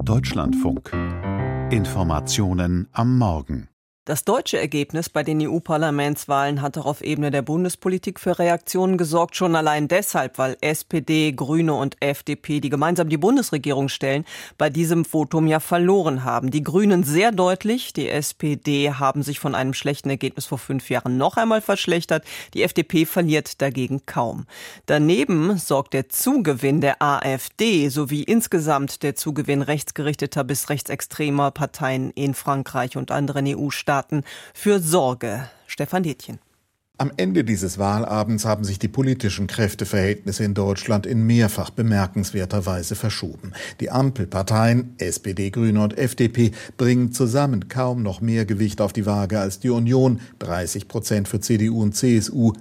Deutschlandfunk. Informationen am Morgen. Das deutsche Ergebnis bei den EU-Parlamentswahlen hat auch auf Ebene der Bundespolitik für Reaktionen gesorgt. Schon allein deshalb, weil SPD, Grüne und FDP, die gemeinsam die Bundesregierung stellen, bei diesem Votum ja verloren haben. Die Grünen sehr deutlich, die SPD haben sich von einem schlechten Ergebnis vor 5 Jahren noch einmal verschlechtert. Die FDP verliert dagegen kaum. Daneben sorgt der Zugewinn der AfD sowie insgesamt der Zugewinn rechtsgerichteter bis rechtsextremer Parteien in Frankreich und anderen EU-Staaten für Sorge. Stefan Detjen. Am Ende dieses Wahlabends haben sich die politischen Kräfteverhältnisse in Deutschland in mehrfach bemerkenswerter Weise verschoben. Die Ampelparteien, SPD, Grüne und FDP, bringen zusammen kaum noch mehr Gewicht auf die Waage als die Union, 30% für CDU und CSU,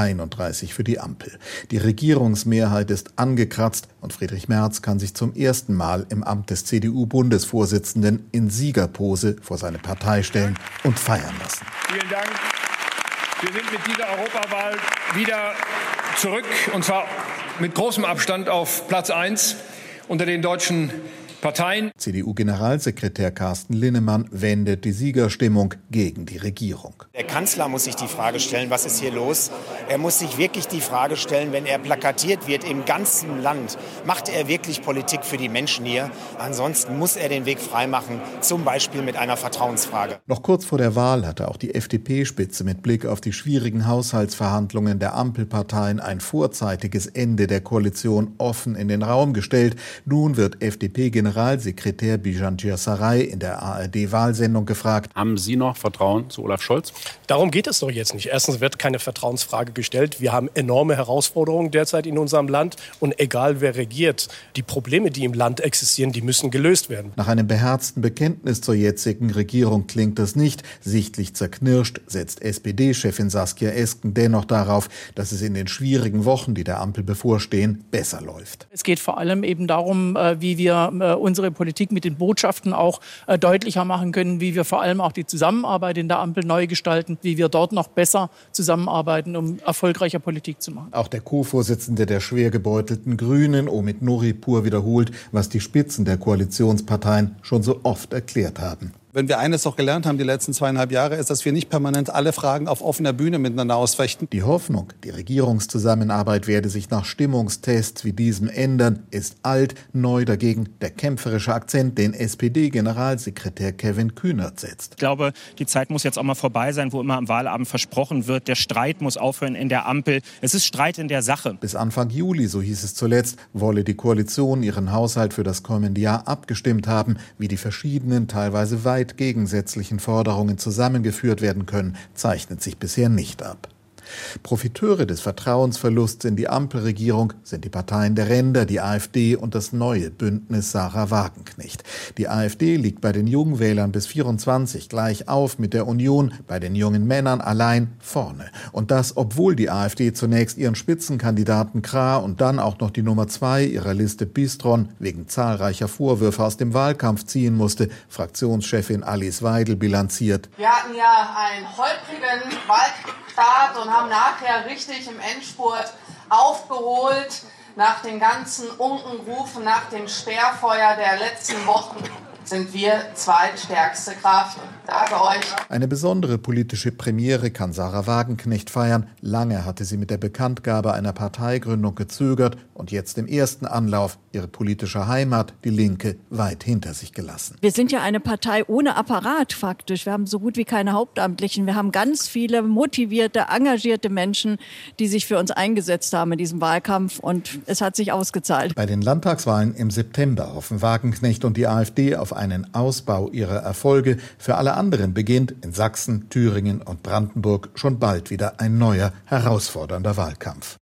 31 für die Ampel. Die Regierungsmehrheit ist angekratzt und Friedrich Merz kann sich zum ersten Mal im Amt des CDU-Bundesvorsitzenden in Siegerpose vor seine Partei stellen und feiern lassen. Vielen Dank. Wir sind mit dieser Europawahl wieder zurück, und zwar mit großem Abstand auf Platz 1 unter den deutschen Parteien. CDU-Generalsekretär Carsten Linnemann wendet die Siegerstimmung gegen die Regierung. Der Kanzler muss sich die Frage stellen, was ist hier los? Er muss sich wirklich die Frage stellen, wenn er plakatiert wird im ganzen Land, macht er wirklich Politik für die Menschen hier? Ansonsten muss er den Weg freimachen, zum Beispiel mit einer Vertrauensfrage. Noch kurz vor der Wahl hatte auch die FDP-Spitze mit Blick auf die schwierigen Haushaltsverhandlungen der Ampelparteien ein vorzeitiges Ende der Koalition offen in den Raum gestellt. Nun wird FDP-Generalsekretär Bijan Djassaray in der ARD-Wahlsendung gefragt: Haben Sie noch Vertrauen zu Olaf Scholz? Darum geht es doch jetzt nicht. Erstens wird keine Vertrauensfrage gestellt. Wir haben enorme Herausforderungen derzeit in unserem Land. Und egal wer regiert, die Probleme, die im Land existieren, die müssen gelöst werden. Nach einem beherzten Bekenntnis zur jetzigen Regierung klingt das nicht. Sichtlich zerknirscht setzt SPD-Chefin Saskia Esken dennoch darauf, dass es in den schwierigen Wochen, die der Ampel bevorstehen, besser läuft. Es geht vor allem eben darum, wie wir unsere Politik mit den Botschaften auch deutlicher machen können, wie wir vor allem auch die Zusammenarbeit in der Ampel neu gestalten, wie wir dort noch besser zusammenarbeiten, um erfolgreicher Politik zu machen. Auch der Co-Vorsitzende der schwer gebeutelten Grünen, Omid Nuripur, wiederholt, was die Spitzen der Koalitionsparteien schon so oft erklärt haben. Wenn wir eines doch gelernt haben die letzten 2,5 Jahre, ist, dass wir nicht permanent alle Fragen auf offener Bühne miteinander ausfechten. Die Hoffnung, die Regierungszusammenarbeit werde sich nach Stimmungstests wie diesem ändern, ist alt. Neu dagegen der kämpferische Akzent, den SPD-Generalsekretär Kevin Kühnert setzt. Ich glaube, die Zeit muss jetzt auch mal vorbei sein, wo immer am Wahlabend versprochen wird, der Streit muss aufhören in der Ampel. Es ist Streit in der Sache. Bis Anfang Juli, so hieß es zuletzt, wolle die Koalition ihren Haushalt für das kommende Jahr abgestimmt haben, wie die verschiedenen, teilweise weit gegensätzlichen Forderungen zusammengeführt werden können, zeichnet sich bisher nicht ab. Profiteure des Vertrauensverlusts in die Ampelregierung sind die Parteien der Ränder, die AfD und das neue Bündnis Sahra Wagenknecht. Die AfD liegt bei den Jungwählern bis 24 gleich auf mit der Union, bei den jungen Männern allein vorne. Und das, obwohl die AfD zunächst ihren Spitzenkandidaten Krah und dann auch noch die Nummer 2 ihrer Liste Bistron wegen zahlreicher Vorwürfe aus dem Wahlkampf ziehen musste. Fraktionschefin Alice Weidel bilanziert: Wir hatten ja einen holprigen Wahlstart und haben nachher richtig im Endspurt aufgeholt. Nach den ganzen Unkenrufen, nach dem Sperrfeuer der letzten Wochen sind wir zweitstärkste Kraft. Danke euch. Eine besondere politische Premiere kann Sahra Wagenknecht feiern. Lange hatte sie mit der Bekanntgabe einer Parteigründung gezögert und jetzt im ersten Anlauf ihre politische Heimat, die Linke, weit hinter sich gelassen. Wir sind ja eine Partei ohne Apparat faktisch. Wir haben so gut wie keine Hauptamtlichen. Wir haben ganz viele motivierte, engagierte Menschen, die sich für uns eingesetzt haben in diesem Wahlkampf, und es hat sich ausgezahlt. Bei den Landtagswahlen im September hoffen Wagenknecht und die AfD auf einen Ausbau ihrer Erfolge. Für alle anderen beginnt in Sachsen, Thüringen und Brandenburg schon bald wieder ein neuer, herausfordernder Wahlkampf.